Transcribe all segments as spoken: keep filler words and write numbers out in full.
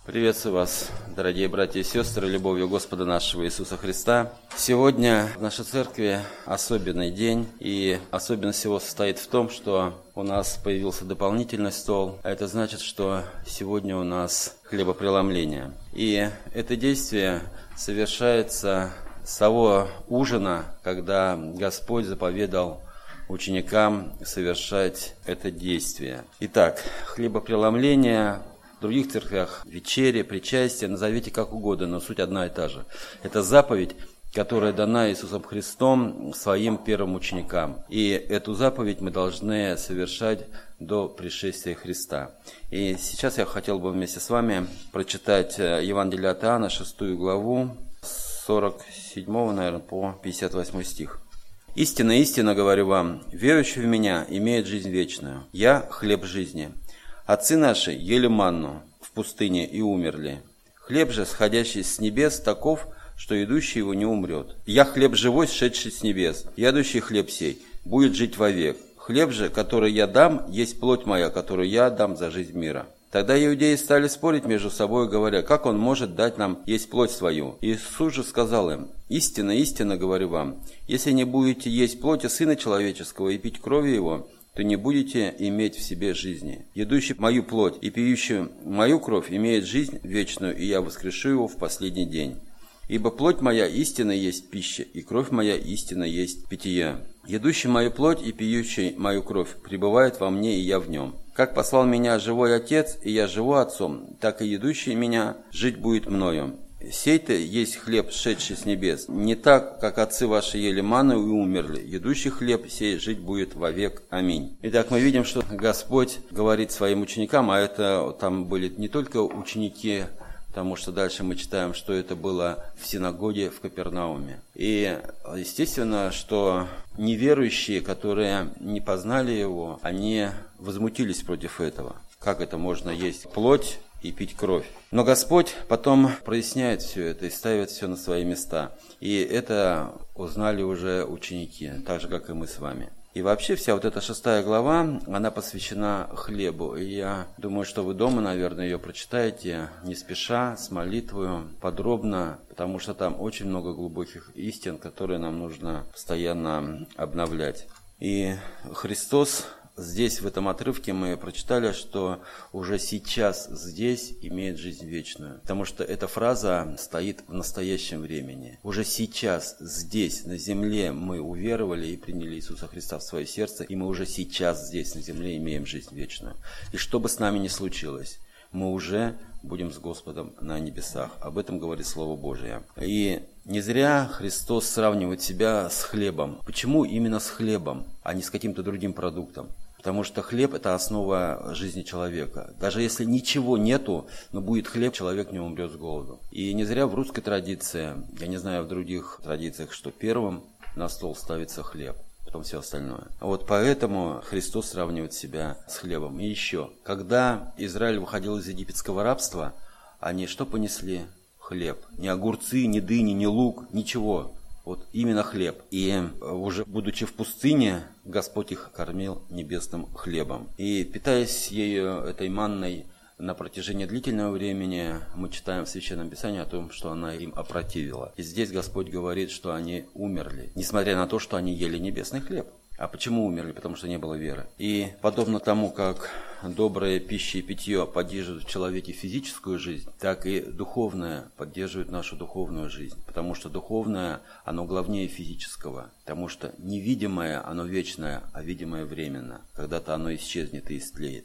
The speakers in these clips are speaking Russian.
Приветствую вас, дорогие братья и сестры, любовью Господа нашего Иисуса Христа. Сегодня в нашей церкви особенный день, и особенность его состоит в том, что у нас появился дополнительный стол, а это значит, что сегодня у нас хлебопреломление. И это действие совершается с того ужина, когда Господь заповедал ученикам совершать это действие. Итак, хлебопреломление. В других церквях вечеря, причастие, назовите как угодно, но суть одна и та же. Это заповедь, которая дана Иисусом Христом своим первым ученикам. И эту заповедь мы должны совершать до пришествия Христа. И сейчас я хотел бы вместе с вами прочитать Евангелие от Иоанна, шестую главу, с сорок седьмого, наверное, по пятьдесят восьмой стих. «Истинно, истинно говорю вам, верующий в Меня имеет жизнь вечную. Я хлеб жизни. Отцы наши ели манну в пустыне и умерли. Хлеб же, сходящий с небес, таков, что идущий его не умрет. Я хлеб живой, сшедший с небес. Ядущий хлеб сей будет жить вовек. Хлеб же, который я дам, есть плоть моя, которую я дам за жизнь мира». Тогда иудеи стали спорить между собой, говоря, как он может дать нам есть плоть свою. Иисус же сказал им: «Истинно, истинно говорю вам, если не будете есть плоти Сына Человеческого и пить крови Его, то не будете иметь в себе жизни. Едущий мою плоть и пьющий мою кровь имеет жизнь вечную, и я воскрешу его в последний день. Ибо плоть моя истинно есть пища, и кровь моя истинно есть питье. Едущий мою плоть и пьющий мою кровь пребывает во мне, и я в нем. Как послал меня живой Отец, и я живу Отцом, так и едущий меня жить будет мною. Сей-то есть хлеб, сшедший с небес. Не так, как отцы ваши ели манну и умерли. Едущий хлеб сей жить будет вовек. Аминь». Итак, мы видим, что Господь говорит своим ученикам, а это там были не только ученики, потому что дальше мы читаем, что это было в синагоге в Капернауме. И естественно, что неверующие, которые не познали Его, они возмутились против этого. Как это можно есть плоть и пить кровь? Но Господь потом проясняет все это и ставит все на свои места. И это узнали уже ученики, так же, как и мы с вами. И вообще вся вот эта шестая глава, она посвящена хлебу. И я думаю, что вы дома, наверное, ее прочитаете не спеша, с молитвой, подробно, потому что там очень много глубоких истин, которые нам нужно постоянно обновлять. И Христос... Здесь, в этом отрывке, мы прочитали, что уже сейчас здесь имеет жизнь вечную. Потому что эта фраза стоит в настоящем времени. Уже сейчас здесь, на земле, мы уверовали и приняли Иисуса Христа в свое сердце, и мы уже сейчас здесь, на земле, имеем жизнь вечную. И что бы с нами ни случилось, мы уже будем с Господом на небесах. Об этом говорит Слово Божие. И не зря Христос сравнивает себя с хлебом. Почему именно с хлебом, а не с каким-то другим продуктом? Потому что хлеб – это основа жизни человека. Даже если ничего нету, но будет хлеб, человек не умрет с голоду. И не зря в русской традиции, я не знаю в других традициях, что первым на стол ставится хлеб, потом все остальное. Вот поэтому Христос сравнивает себя с хлебом. И еще, когда Израиль выходил из египетского рабства, они что понесли? Хлеб. Ни огурцы, ни дыни, ни лук, ничего. Вот именно хлеб. И уже будучи в пустыне, Господь их кормил небесным хлебом. И питаясь ею, этой манной, на протяжении длительного времени, мы читаем в Священном Писании о том, что она им опротивила. И здесь Господь говорит, что они умерли, несмотря на то, что они ели небесный хлеб. А почему умерли? Потому что не было веры. И подобно тому, как добрая пища и питье поддерживают в человеке физическую жизнь, так и духовное поддерживает нашу духовную жизнь. Потому что духовное, оно главнее физического. Потому что невидимое, оно вечное, а видимое временно. Когда-то оно исчезнет и истлеет.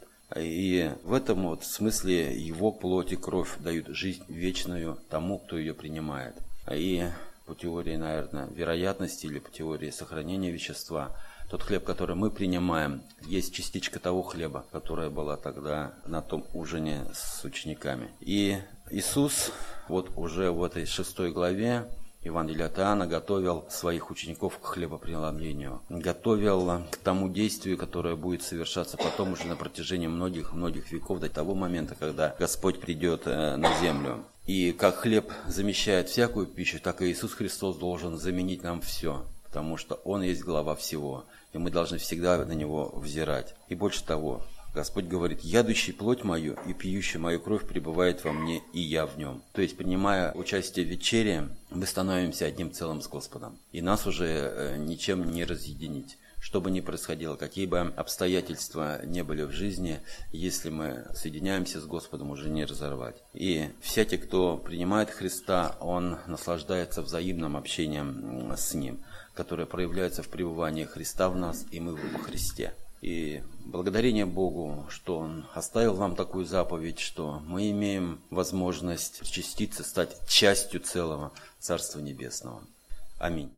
И в этом вот смысле его плоть и кровь дают жизнь вечную тому, кто ее принимает. И по теории, наверное, вероятности или по теории сохранения вещества, тот хлеб, который мы принимаем, есть частичка того хлеба, которая была тогда на том ужине с учениками. И Иисус вот уже в этой шестой главе Евангелия от Иоанна готовил своих учеников к хлебопреломлению, готовил к тому действию, которое будет совершаться потом уже на протяжении многих-многих веков, до того момента, когда Господь придет на землю. И как хлеб замещает всякую пищу, так и Иисус Христос должен заменить нам все, потому что Он есть глава всего, и мы должны всегда на Него взирать. И больше того, Господь говорит: «Ядущий плоть мою и пьющий мою кровь пребывает во мне, и я в нем». То есть, принимая участие в вечере, мы становимся одним целым с Господом. И нас уже ничем не разъединить. Что бы ни происходило, какие бы обстоятельства не были в жизни, если мы соединяемся с Господом, уже не разорвать. И всякий, кто принимает Христа, он наслаждается взаимным общением с Ним, которое проявляется в пребывании Христа в нас, и мы во Христе. И благодарение Богу, что Он оставил нам такую заповедь, что мы имеем возможность причаститься, стать частью целого Царства Небесного. Аминь.